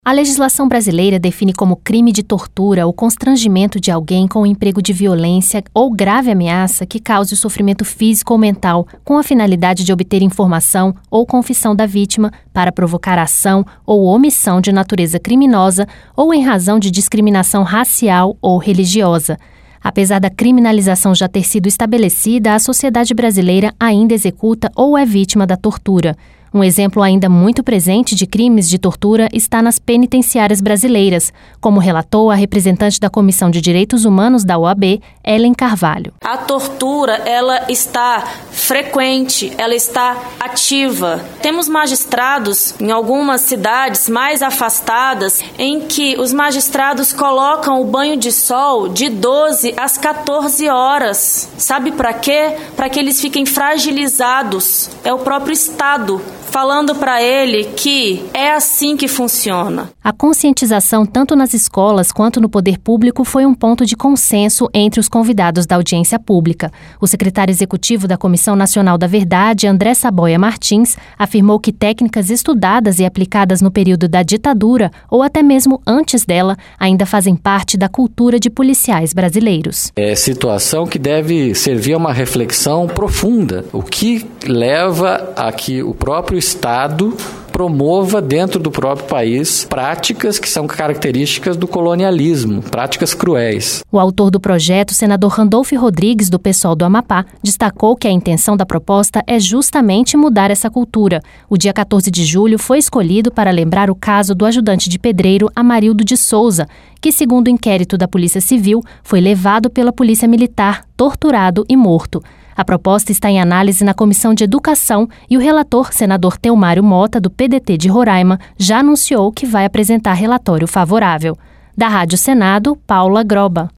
A legislação brasileira define como crime de tortura o constrangimento de alguém com o emprego de violência ou grave ameaça que cause o sofrimento físico ou mental, com a finalidade de obter informação ou confissão da vítima para provocar ação ou omissão de natureza criminosa ou em razão de discriminação racial ou religiosa. Apesar da criminalização já ter sido estabelecida, a sociedade brasileira ainda executa ou é vítima da tortura. Um exemplo ainda muito presente de crimes de tortura está nas penitenciárias brasileiras, como relatou a representante da Comissão de Direitos Humanos da OAB, Ellen Carvalho. A tortura, ela está frequente, ela está ativa. Temos magistrados em algumas cidades mais afastadas em que os magistrados colocam o banho de sol de 12 às 14 horas. Sabe para quê? Para que eles fiquem fragilizados. É o próprio Estado falando para ele que é assim que funciona. A conscientização, tanto nas escolas quanto no poder público, foi um ponto de consenso entre os convidados da audiência pública. O secretário executivo da Comissão Nacional da Verdade, André Saboia Martins, afirmou que técnicas estudadas e aplicadas no período da ditadura, ou até mesmo antes dela, ainda fazem parte da cultura de policiais brasileiros. É situação que deve servir a uma reflexão profunda, o que leva a que o próprio Estado promova dentro do próprio país práticas que são características do colonialismo, práticas cruéis. O autor do projeto, senador Randolfo Rodrigues, do PSOL do Amapá, destacou que a intenção da proposta é justamente mudar essa cultura. O dia 14 de julho foi escolhido para lembrar o caso do ajudante de pedreiro Amarildo de Souza, que, segundo o inquérito da Polícia Civil, foi levado pela Polícia Militar, torturado e morto. A proposta está em análise na Comissão de Educação e o relator, senador Teomário Mota, do PDT de Roraima, já anunciou que vai apresentar relatório favorável. Da Rádio Senado, Paula Groba.